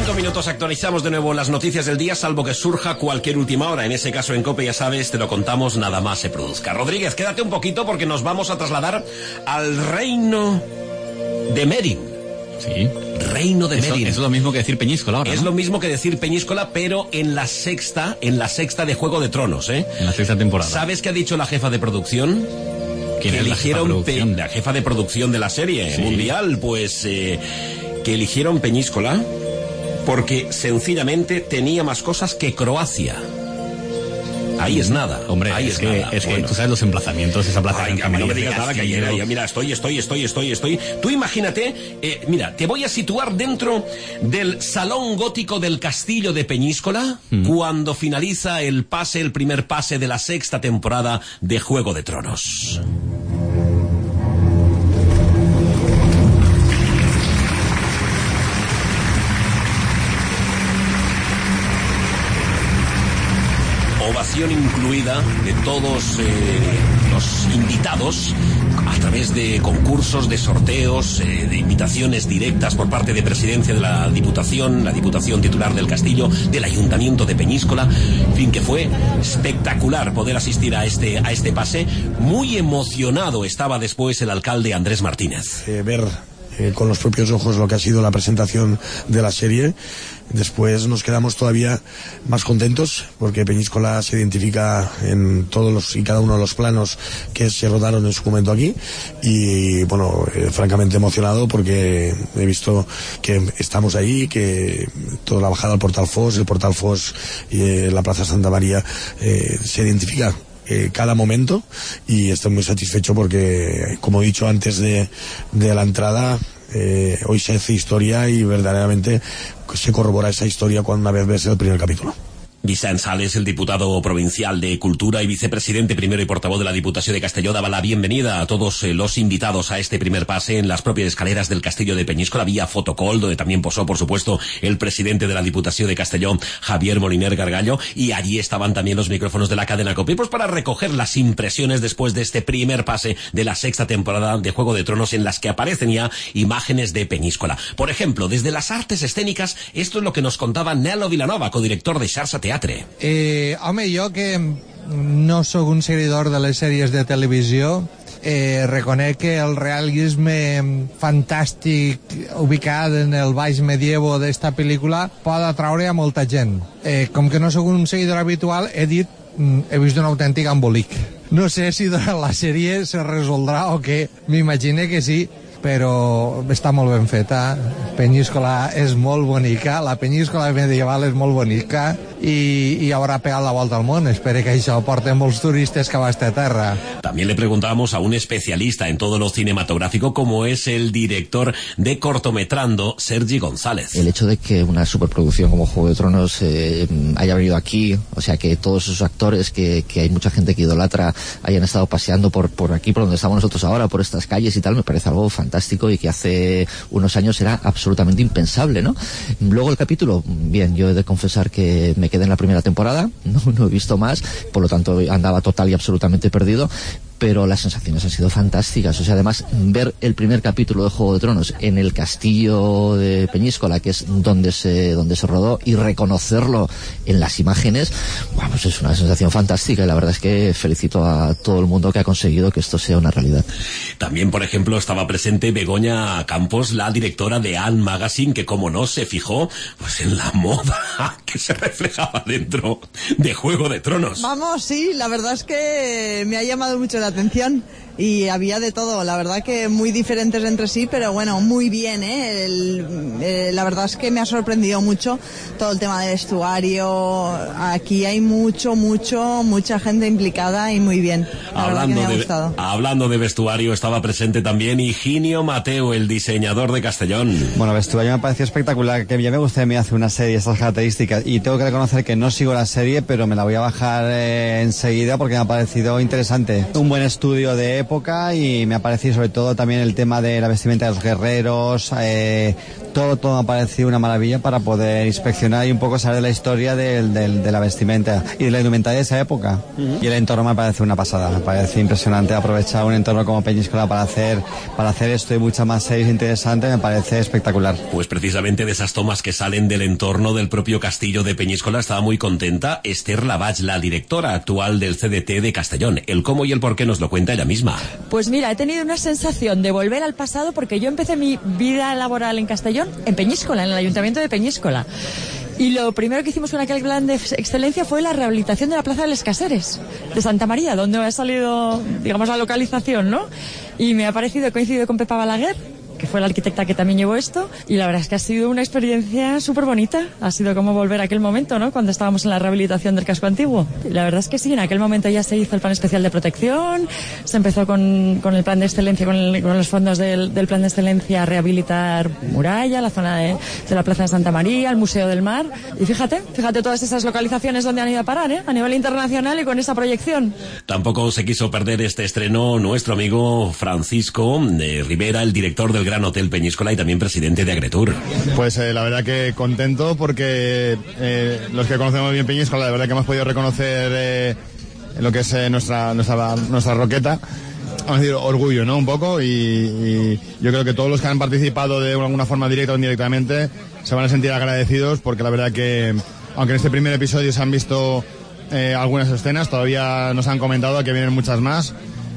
5 minutos actualizamos de nuevo las noticias del día, salvo que surja cualquier última hora. En ese caso en COPE, ya sabes, te lo contamos nada más se produzca. Rodríguez, quédate un poquito porque nos vamos a trasladar al reino de Merin. Sí. Reino de Merin. Es lo mismo que decir Peñíscola ahora, Es ¿no? lo mismo que decir Peñíscola, pero en la sexta de Juego de Tronos, ¿eh? En la sexta temporada. ¿Sabes qué ha dicho la jefa de producción? ¿Quién Que es eligieron la jefa de producción de la serie mundial, pues que eligieron Peñíscola porque sencillamente tenía más cosas que Croacia. Ahí es nada. Hombre, ahí es que tú sabes los emplazamientos, esa plaza Ay, no me digas nada, que ayer, mira, estoy. Tú imagínate, mira, te voy a situar dentro del salón gótico del castillo de Peñíscola cuando finaliza el primer pase de la sexta temporada de Juego de Tronos. Ovación incluida de todos los invitados a través de concursos, de sorteos, de invitaciones directas por parte de presidencia de la Diputación titular del Castillo, del Ayuntamiento de Peñíscola. En fin, que fue espectacular poder asistir a este pase. Muy emocionado estaba después el alcalde Andrés Martínez. Ver con los propios ojos lo que ha sido la presentación de la serie. Después nos quedamos todavía más contentos porque Peñíscola se identifica en todos y cada uno de los planos que se rodaron en su momento aquí, y bueno, francamente emocionado porque he visto que estamos ahí, que toda la bajada al Portal Foix y la Plaza Santa María se identifica cada momento, y estoy muy satisfecho porque, como he dicho antes de la entrada, hoy se hace historia y verdaderamente se corrobora esa historia cuando una vez ves el primer capítulo. Vicent Sales, el diputado provincial de Cultura y vicepresidente primero y portavoz de la Diputación de Castelló, daba la bienvenida a todos los invitados a este primer pase en las propias escaleras del Castillo de Peñíscola. Había fotocall, donde también posó, por supuesto, el presidente de la Diputación de Castelló, Javier Moliner Gargallo, y allí estaban también los micrófonos de la cadena COPE, pues para recoger las impresiones después de este primer pase de la sexta temporada de Juego de Tronos, en las que aparecen ya imágenes de Peñíscola. Por ejemplo, desde las artes escénicas, esto es lo que nos contaba Nelo Vilanova, codirector de Xarxa Teatre. Home, jo que no sóc un seguidor de les sèries de televisió, reconec que el realisme fantàstic ubicat en el baix medievo d'esta pel·lícula pot atraure a molta gent. Com que no sóc un seguidor habitual, he vist un autèntic embolic. No sé si durant la sèrie se resoldrà o què, m'imagine que sí, però està molt ben feta. Peñíscola és molt bonica, la Peñíscola medieval és molt bonica, y habrá pegado la vuelta al mundo. Espero que això porten molts turistes cap a esta terra. También le preguntamos a un especialista en todo lo cinematográfico, como es el director de Cortometrando, Sergi González. El hecho de que una superproducción como Juego de Tronos haya venido aquí, o sea, que todos esos actores que hay mucha gente que idolatra hayan estado paseando por aquí, por donde estamos nosotros ahora, por estas calles y tal, me parece algo fantástico, y que hace unos años era absolutamente impensable, ¿no? Luego el capítulo, bien, yo he de confesar que me quedé en la primera temporada, no he visto más, por lo tanto andaba total y absolutamente perdido, pero las sensaciones han sido fantásticas. O sea, además, ver el primer capítulo de Juego de Tronos en el castillo de Peñíscola, que es donde se rodó, y reconocerlo en las imágenes, bueno, pues es una sensación fantástica, y la verdad es que felicito a todo el mundo que ha conseguido que esto sea una realidad. También, por ejemplo, estaba presente Begoña Campos, la directora de Ann Magazine, que como no se fijó pues en la moda que se reflejaba dentro de Juego de Tronos. Vamos, sí, la verdad es que me ha llamado mucho la atención, y había de todo, la verdad que muy diferentes entre sí, pero bueno, muy bien, la verdad es que me ha sorprendido mucho todo el tema del vestuario. Aquí hay mucha gente implicada, y muy bien, la verdad que me ha gustado. Hablando de vestuario, estaba presente también Higinio Mateo, el diseñador de Castellón. Bueno, vestuario me pareció espectacular, que ya me gustaría hacer una serie de estas características, y tengo que reconocer que no sigo la serie, pero me la voy a bajar enseguida porque me ha parecido interesante. Un buen estudio de época, y me ha parecido sobre todo también el tema de la vestimenta de los guerreros, todo me ha parecido una maravilla para poder inspeccionar y un poco saber la historia de la vestimenta y de la indumentaria de esa época. Y el entorno me parece una pasada, me parece impresionante aprovechar un entorno como Peñíscola para hacer esto y muchas más series interesantes, me parece espectacular. Pues precisamente de esas tomas que salen del entorno del propio castillo de Peñíscola estaba muy contenta Esther Lavach, la directora actual del CDT de Castellón. El cómo y el por qué nos lo cuenta ella misma. Pues mira, he tenido una sensación de volver al pasado porque yo empecé mi vida laboral en Castellón, en Peñíscola, en el Ayuntamiento de Peñíscola. Y lo primero que hicimos con aquel plan de excelencia fue la rehabilitación de la Plaza de Les Caseres, de Santa María, donde ha salido, digamos, la localización, ¿no? Y me ha coincidido con Pepa Balaguer, que fue la arquitecta que también llevó esto, y la verdad es que ha sido una experiencia súper bonita. Ha sido como volver a aquel momento, ¿no?, cuando estábamos en la rehabilitación del casco antiguo. Y la verdad es que sí, en aquel momento ya se hizo el plan especial de protección, se empezó con el plan de excelencia, con los fondos del plan de excelencia a rehabilitar Muralla, la zona de la Plaza de Santa María, el Museo del Mar, y fíjate todas esas localizaciones donde han ido a parar, a nivel internacional y con esa proyección. Tampoco se quiso perder este estreno nuestro amigo Francisco Rivera, el director del Gran Hotel Peñíscola y también presidente de Agretur. Pues la verdad que contento porque los que conocemos bien Peñíscola, la verdad que hemos podido reconocer lo que es nuestra roqueta. Vamos a decir, orgullo, ¿no? Un poco, y yo creo que todos los que han participado de alguna forma directa o indirectamente se van a sentir agradecidos porque la verdad que, aunque en este primer episodio se han visto algunas escenas, todavía nos han comentado que vienen muchas más.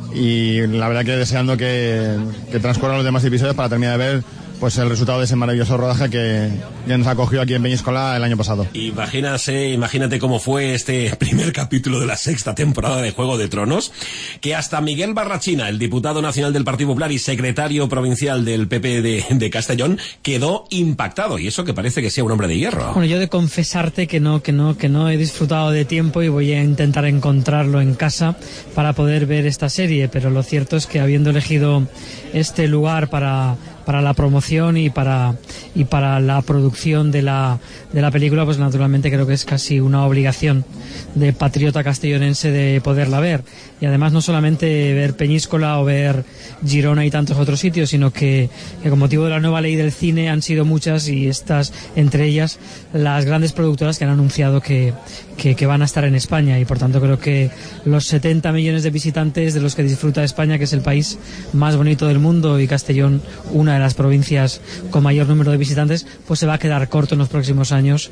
Y la verdad que deseando que transcurran los demás episodios para terminar de ver pues el resultado de ese maravilloso rodaje que ya nos acogió aquí en Peñíscola el año pasado. Imagínate cómo fue este primer capítulo de la 6ª temporada de Juego de Tronos, que hasta Miguel Barrachina, el diputado nacional del Partido Popular y secretario provincial del PP de Castellón, quedó impactado, y eso que parece que sea un hombre de hierro. Bueno, yo he de confesarte que no he disfrutado de tiempo y voy a intentar encontrarlo en casa para poder ver esta serie, pero lo cierto es que habiendo elegido este lugar para la promoción y para la producción de la película, pues naturalmente creo que es casi una obligación de patriota castellonense de poderla ver. Y además no solamente ver Peñíscola o ver Girona y tantos otros sitios, sino que con motivo de la nueva ley del cine han sido muchas, y estas entre ellas las grandes productoras que han anunciado que van a estar en España, y por tanto creo que los 70 millones de visitantes de los que disfruta España, que es el país más bonito del mundo, y Castellón una de las provincias con mayor número de visitantes, pues se va a quedar corto en los próximos años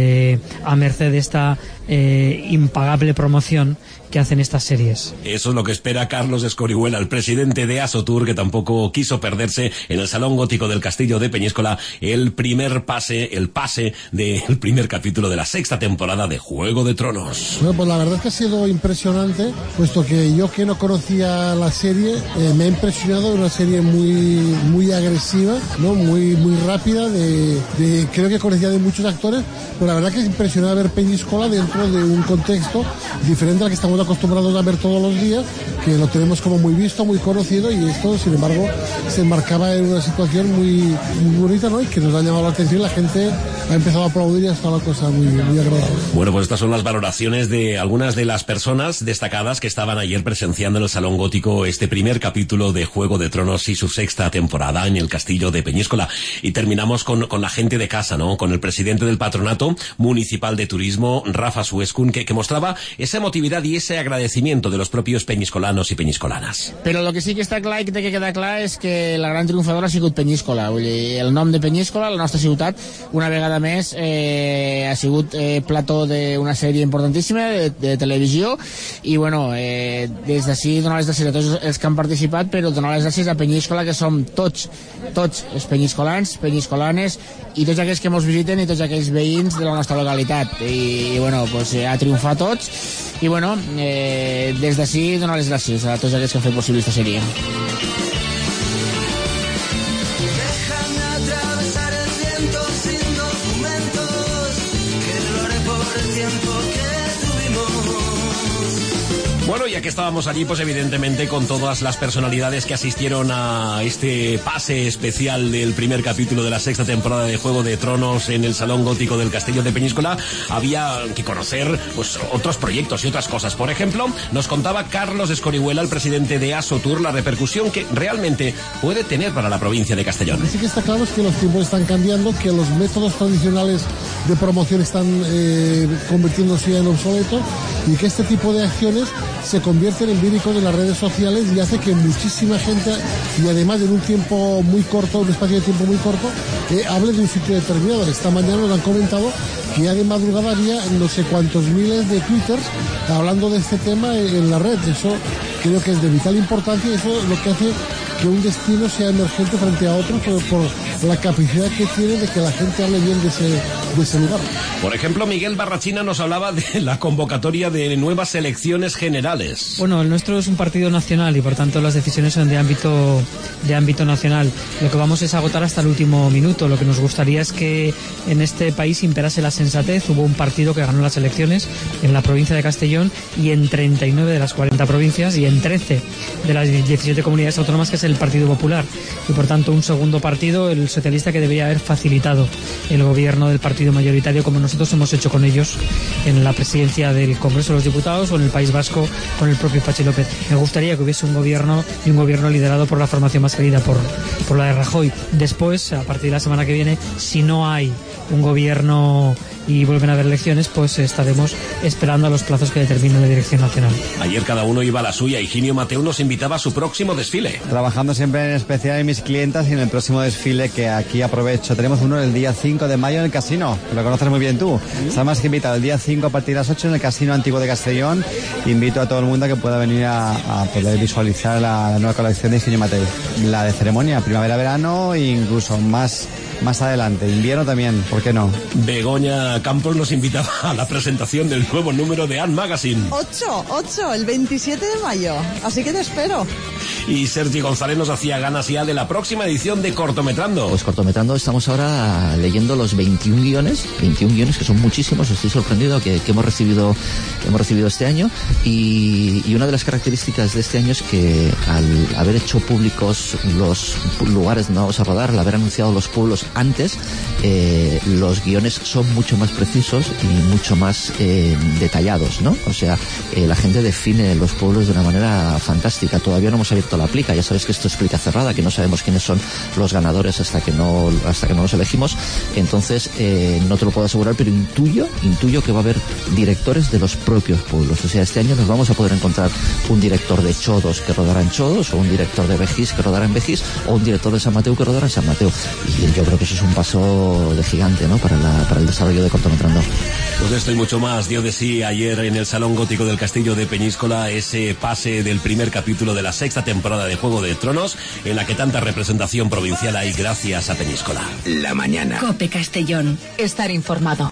a merced de esta impagable promoción que hacen estas series. Eso es lo que espera Carlos Escorihuela, el presidente de Asotur, que tampoco quiso perderse en el Salón Gótico del Castillo de Peñíscola el pase del primer capítulo de la 6ª temporada de Juego de Tronos. Bueno, pues la verdad es que ha sido impresionante, puesto que yo, que no conocía la serie, me ha impresionado. Una serie muy agresiva, ¿no? Muy rápida, creo que conocía de muchos actores, pero la verdad que es impresionante ver Peñíscola dentro de un contexto diferente al que estamos acostumbrados a ver todos los días, que lo tenemos como muy visto, muy conocido, y esto, sin embargo, se enmarcaba en una situación muy bonita, ¿no? Y que nos ha llamado la atención. La gente ha empezado a aplaudir y ha estado la cosa muy agradable. Bueno, pues estas son las valoraciones de algunas de las personas destacadas que estaban ayer presenciando en el Salón Gótico este primer capítulo de Juego de Tronos y su 6ª temporada en el Castillo de Peñíscola. Y terminamos con la gente de casa, ¿no? Con el presidente del Patronato Municipal de Turismo, Rafa Suescun, que mostraba esa emotividad y ese agradecimiento de los propios peñiscolanos i peñiscolanes. Però el que sí que està clar i que té que quedar clar és que la gran triomfadora ha sigut Peñíscola. Vull dir, el nom de Peñíscola, la nostra ciutat, una vegada més ha sigut plató d'una sèrie importantíssima de televisió, i bueno, des d'ací donar les gràcies a tots els que han participat, però donar les gràcies a Peñíscola, que som tots els peñiscolans, peñiscolanes, i tots aquells que ens visiten i tots aquells veïns de la nostra localitat. I bueno, pues ha triomfat tots, i bueno, des d'ací donar les gràcies a tots aquells que han fet possible aquesta sèrie. Bueno, y ya que estábamos allí, pues evidentemente con todas las personalidades que asistieron a este pase especial del primer capítulo de la 6ª temporada de Juego de Tronos en el Salón Gótico del Castillo de Peñíscola, había que conocer pues otros proyectos y otras cosas. Por ejemplo, nos contaba Carlos Escorihuela, el presidente de Asotur, la repercusión que realmente puede tener para la provincia de Castellón. Sí que está claro es que los tiempos están cambiando, que los métodos tradicionales de promoción están convirtiéndose ya en obsoletos, y que este tipo de acciones se convierten en víricos de las redes sociales y hace que muchísima gente, y además en un tiempo muy corto, un espacio de tiempo muy corto, hable de un sitio determinado. Esta mañana nos han comentado que ya de madrugada había no sé cuántos miles de twitters hablando de este tema en la red. Eso creo que es de vital importancia, y eso es lo que hace que un destino sea emergente frente a otro por la capacidad que tiene de que la gente hable bien de ese lugar. Por ejemplo, Miguel Barrachina nos hablaba de la convocatoria de nuevas elecciones generales. Bueno, el nuestro es un partido nacional y por tanto las decisiones son de ámbito nacional. Lo que vamos es agotar hasta el último minuto. Lo que nos gustaría es que en este país imperase la sensatez. Hubo un partido que ganó las elecciones en la provincia de Castellón y en 39 de las 40 provincias y en 13 de las 17 comunidades autónomas, que es el Partido Popular, y por tanto un segundo partido, el socialista, que debería haber facilitado el gobierno del partido mayoritario, como nosotros hemos hecho con ellos en la presidencia del Congreso de los Diputados o en el País Vasco con el propio Patxi López. Me gustaría que hubiese un gobierno liderado por la formación más querida, por la de Rajoy. Después, a partir de la semana que viene, si no hay un gobierno y vuelven a haber elecciones, pues estaremos esperando a los plazos que determine la Dirección Nacional. Ayer cada uno iba a la suya. Higinio Mateu nos invitaba a su próximo desfile. Trabajando siempre en especial en mis clientas y en el próximo desfile, que aquí aprovecho. Tenemos uno el día 5 de mayo en el casino, que lo conoces muy bien tú. Está más que invitado el día 5 a partir de las 8 en el Casino Antiguo de Castellón. Invito a todo el mundo a que pueda venir a poder visualizar la nueva colección de Higinio Mateu. La de ceremonia, primavera-verano e incluso más adelante, invierno también, ¿por qué no? Begoña Campos nos invitaba a la presentación del nuevo número de Ant Magazine. 8, el 27 de mayo, así que te espero. Y Sergi González nos hacía ganas ya de la próxima edición de Cortometrando. Pues Cortometrando estamos ahora leyendo los 21 guiones que son muchísimos. Estoy sorprendido que hemos recibido este año, y una de las características de este año es que al haber hecho públicos los lugares donde vamos a rodar, al haber anunciado los pueblos antes, los guiones son mucho más precisos y mucho más detallados, ¿no? O sea, la gente define los pueblos de una manera fantástica. Todavía no hemos abierto la plica, ya sabes que esto es plica cerrada, que no sabemos quiénes son los ganadores hasta que no los elegimos. Entonces no te lo puedo asegurar, pero intuyo que va a haber directores de los propios pueblos. O sea, este año nos vamos a poder encontrar un director de Chodos que rodará en Chodos, o un director de Vejís que rodará en Vejís, o un director de San Mateu que rodará en San Mateu. Y yo creo que eso es un paso de gigante, ¿no?, para el desarrollo de Cortometrando. Pues esto y mucho más dio de sí ayer en el Salón Gótico del Castillo de Peñíscola ese pase del primer capítulo de la 6ª temporada de Juego de Tronos, en la que tanta representación provincial hay gracias a Peñíscola. La mañana. COPE Castellón. Estar informado.